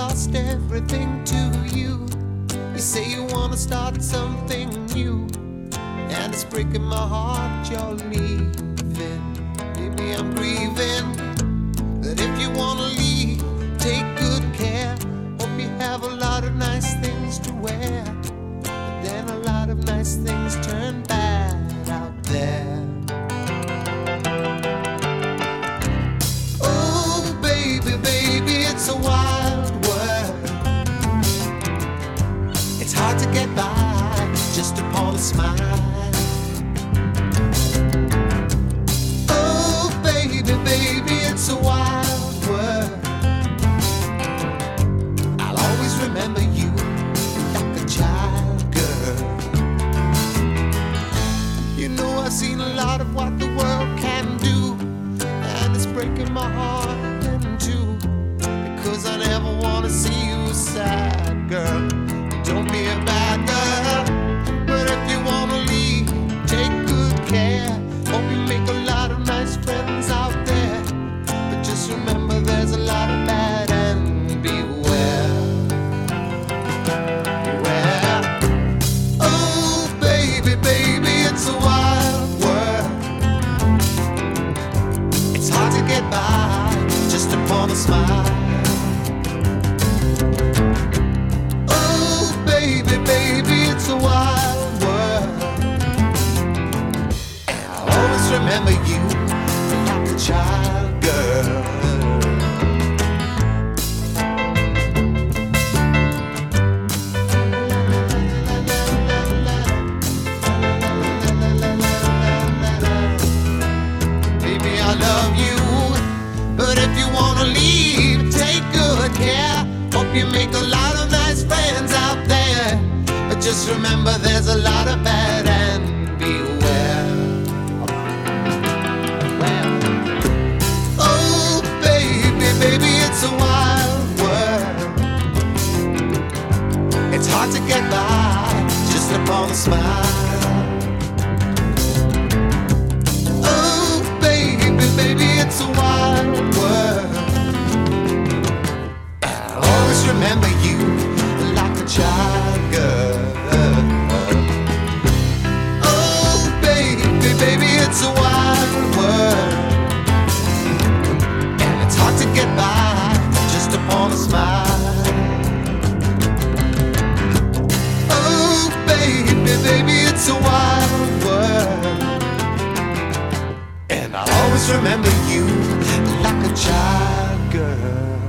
lost everything to you. You say you wanna start something new, and it's breaking my heart you're leaving. Baby, I'm grieving. But if you wanna leave, take good care. Hope you have a lot of nice things to wear, but then a lot of nice things turn bad out there. Oh baby, baby, it's a wild world. It's hard to get by just upon a smile. Oh baby, baby, it's a wild world. I'll always remember you like a child girl. You know I've seen a lot of what the world can do, and it's breaking my heart in two, because I never wanna see you sad, girl. Don't be a bad girl. But if you wanna leave, take good care. Hope you make a lot of nice friends out there, but just remember there's a lot of bad, and beware. Beware. Oh baby, baby, it's a wild world. It's hard to get by just upon a smile. Oh baby, baby, it's a wild world. And I'll always remember you like a child girl. Baby, I love you, but if you wanna leave, take good care. Hope you make a lot of nice friends out there, but just remember there's a lot of bad, and beware. Well, oh baby, baby, it's a wild world. It's hard to get by just upon a smile. Oh baby, baby, it's a wild world. I'll always remember you like a child girl. Oh baby, baby, it's a wild world, and it's hard to get by just upon a smile. Oh baby, baby, it's a wild world, and I'll always remember you like a child girl.